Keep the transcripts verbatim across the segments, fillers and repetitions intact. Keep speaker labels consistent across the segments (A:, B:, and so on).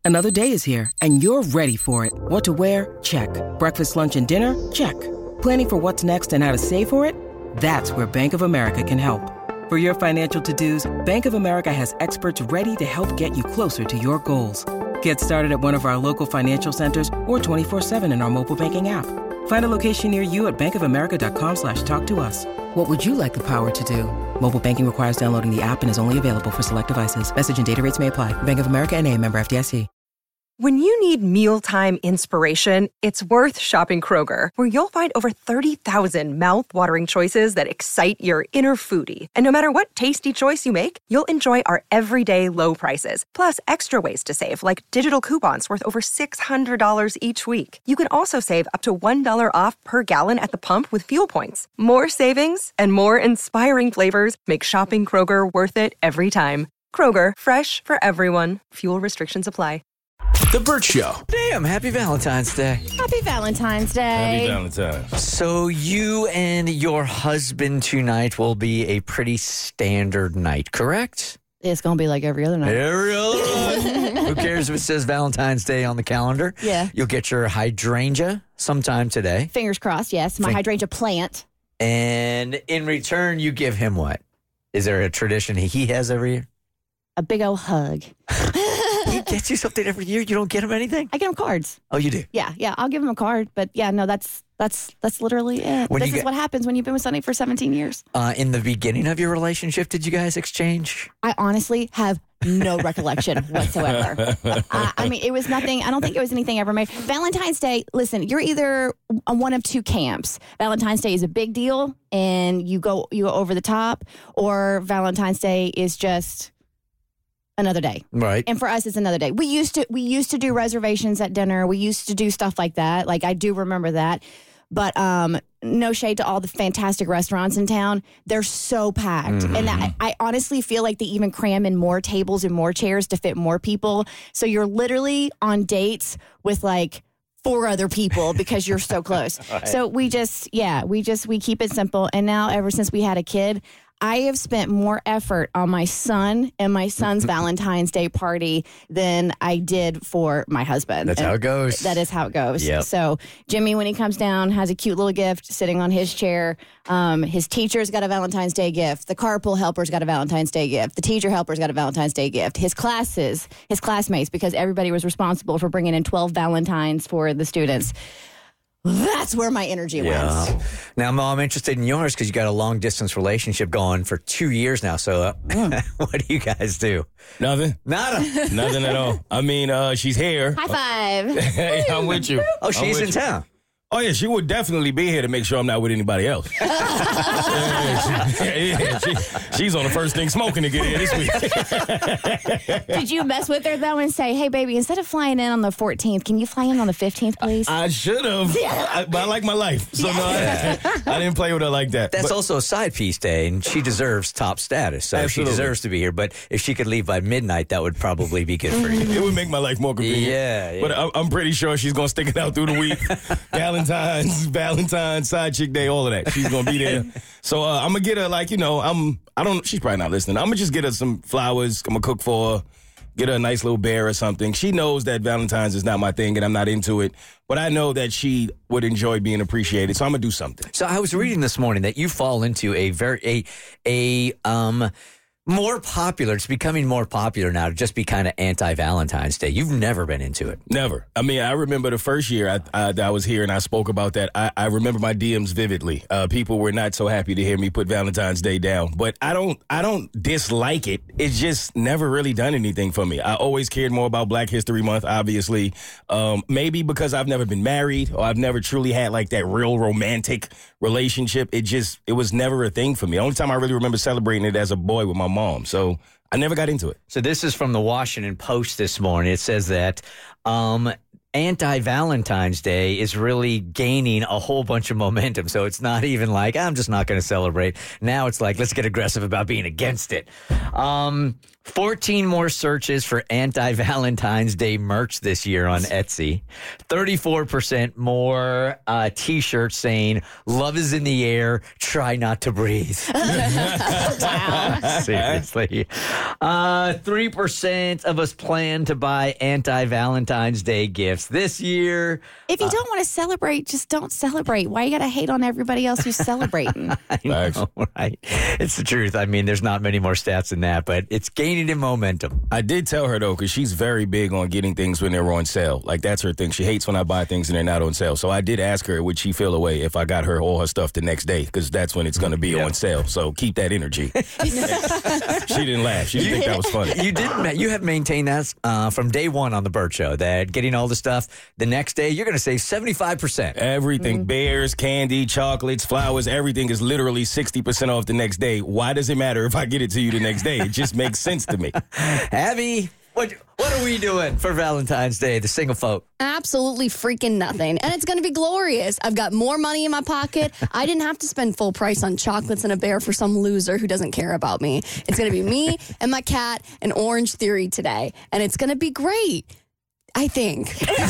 A: Another day is here, and you're ready for it. What to wear? Check. Breakfast, lunch, and dinner? Check. Planning for what's next and how to save for it? That's where Bank of America can help. For your financial to-dos, Bank of America has experts ready to help get you closer to your goals. Get started at one of our local financial centers or twenty-four seven in our mobile banking app. Find a location near you at bankofamerica.com slash talk to us. What would you like the power to do? Mobile banking requires downloading the app and is only available for select devices. Message and data rates may apply. Bank of America N A, member F D I C.
B: When you need mealtime inspiration, it's worth shopping Kroger, where you'll find over thirty thousand mouth-watering choices that excite your inner foodie. And no matter what tasty choice you make, you'll enjoy our everyday low prices, plus extra ways to save, like digital coupons worth over six hundred dollars each week. You can also save up to one dollar off per gallon at the pump with fuel points. More savings and more inspiring flavors make shopping Kroger worth it every time. Kroger, fresh for everyone. Fuel restrictions apply.
C: The Burt Show.
D: Damn, happy Valentine's Day.
E: Happy Valentine's Day.
F: Happy Valentine's.
D: So you and your husband tonight will be a pretty standard night, correct?
E: It's going to be like every other night.
D: Every other night. Who cares if it says Valentine's Day on the calendar?
E: Yeah.
D: You'll get your hydrangea sometime today.
E: Fingers crossed, yes. My
D: Fin-
E: hydrangea plant.
D: And in return, you give him what? Is there a tradition he has every year?
E: A big old hug.
D: He gets you something every year? You don't get him anything?
E: I get him cards.
D: Oh, you do?
E: Yeah, yeah. I'll give him a card. But yeah, no, that's that's that's literally it.
D: When
E: this
D: you
E: is
D: get-
E: what happens when you've been with somebody for seventeen years.
D: Uh, in the beginning of your relationship, did you guys exchange?
E: I honestly have no recollection whatsoever. uh, I mean, it was nothing. I don't think it was anything ever made. Valentine's Day, listen, you're either on one of two camps. Valentine's Day is a big deal and you go you go over the top, or Valentine's Day is just another day.
D: Right.
E: And for us, it's another day. We used to we used to do reservations at dinner. We used to do stuff like that. Like, I do remember that. But um, no shade to all the fantastic restaurants in town. They're so packed.
D: Mm-hmm.
E: And I, I honestly feel like they even cram in more tables and more chairs to fit more people. So you're literally on dates with like four other people because you're so close. Right. So we just, yeah, we just, we keep it simple. And now ever since we had a kid, I have spent more effort on my son and my son's Valentine's Day party than I did for my husband.
D: That's
E: and
D: how it goes.
E: That is how it goes.
D: Yep.
E: So Jimmy, when he comes down, has a cute little gift sitting on his chair. Um, his teacher's got a Valentine's Day gift. The carpool helper's got a Valentine's Day gift. The teacher helper's got a Valentine's Day gift. His classes, his classmates, because everybody was responsible for bringing in twelve Valentines for the students. That's where my energy
D: Yeah.
E: went.
D: Now, Mom, I'm interested in yours because you got a long distance relationship going for two years now. So, uh,
E: Mm.
D: what do you guys do?
F: Nothing.
D: Nada.
F: Nothing at all. I mean, uh, she's here.
E: High five.
F: Hey, I'm with you.
D: Oh,
F: I'm
D: she's
F: with
D: in
F: you.
D: town.
F: Oh, yeah, she would definitely be here to make sure I'm not with anybody else. yeah, she- yeah, she- she's on the first thing smoking to get here this week.
E: Did you mess with her though and say, "Hey, baby, instead of flying in on the fourteenth, can you fly in on the fifteenth, please?"
F: I should have, but I like my life. So, no, I, I didn't play with her like that.
D: That's
F: But-
D: also a side piece day, and she deserves top status. So
F: Absolutely.
D: she deserves to be here. But if she could leave by midnight, that would probably be good for you.
F: It would make my life more convenient.
D: Yeah, yeah.
F: But I'm, I'm pretty sure she's going to stick it out through the week. Valentine's, Valentine's, side chick day, all of that. She's going to be there. So uh, I'm going to get her, like, you know, I'm, I don't, she's probably not listening. I'm going to just get her some flowers. I'm going to cook for her. Get her a nice little bear or something. She knows that Valentine's is not my thing and I'm not into it. But I know that she would enjoy being appreciated. So I'm going to do something.
D: So I was reading this morning that you fall into a very a a um more popular. It's becoming more popular now to just be kind of anti-Valentine's Day. You've never been into it.
F: Never. I mean, I remember the first year I, I, I was here and I spoke about that. I, I remember my D Ms vividly. Uh, people were not so happy to hear me put Valentine's Day down. But I don't I don't dislike it. It's just never really done anything for me. I always cared more about Black History Month, obviously. Um, maybe because I've never been married or I've never truly had like that real romantic relationship. It just, it was never a thing for me. The only time I really remember celebrating it as a boy with my mom. So I never got into it.
D: So this is from the Washington Post this morning. It says that um, anti-Valentine's Day is really gaining a whole bunch of momentum. So it's not even like, I'm just not going to celebrate. Now it's like, let's get aggressive about being against it. Um, fourteen more searches for anti-Valentine's Day merch this year on Etsy. thirty-four percent more uh, T-shirts saying, love is in the air, try not to breathe. Seriously. Uh, three percent of us plan to buy anti-Valentine's Day gifts this year.
E: If you don't want to celebrate, just don't celebrate. Why you got to hate on everybody else who's celebrating?
D: I know, right? It's the truth. I mean, there's not many more stats than that, but it's gaining in momentum.
F: I did tell her, though, because she's very big on getting things when they're on sale. Like, that's her thing. She hates when I buy things and they're not on sale. So I did ask her, would she feel away if I got her all her stuff the next day? Because that's when it's going to be
D: Yeah.
F: on sale. So keep that energy. She didn't laugh. She didn't think that was funny.
D: You did. ma- You have maintained that uh, from day one on the Burt Show. That getting all the stuff the next day, you're going to save seventy-five percent.
F: Everything, bears, candy, chocolates, flowers, everything is literally sixty percent off the next day. Why does it matter if I get it to you the next day? It just makes sense to me.
D: Abby, what what are we doing for Valentine's Day? The single folk.
C: Absolutely freaking nothing. And it's going to be glorious. I've got more money in my pocket. I didn't have to spend full price on chocolates and a bear for some loser who doesn't care about me. It's going to be me and my cat and Orange Theory today. And it's going to be great. I think.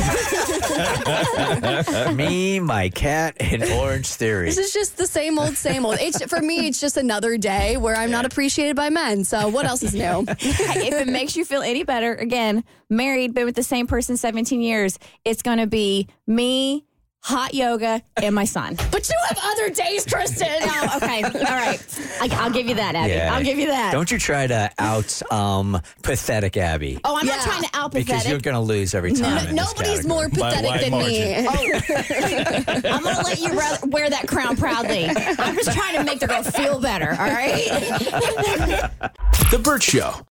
D: Me, my cat, and Orange Theory.
C: This is just the same old, same old. It's, for me, it's just another day where I'm not appreciated by men. So what else is new?
E: Hey, if it makes you feel any better, again, married, been with the same person seventeen years, it's going to be me, hot yoga, and my son.
C: But you have other days, Kristen.
E: Oh, okay. All right. I, I'll give you that, Abby.
D: Yeah.
E: I'll give you that.
D: Don't you try to out um, pathetic Abby.
E: oh, I'm
C: Yeah.
E: not trying to out
D: Because you're
E: pathetic.
D: going to lose every time. in this
C: Nobody's
D: category.
C: more pathetic
F: wide
C: than me.
E: I'm going to let you ra- wear that crown proudly. I'm just trying to make the girl feel better, all right?
G: The Burt Show.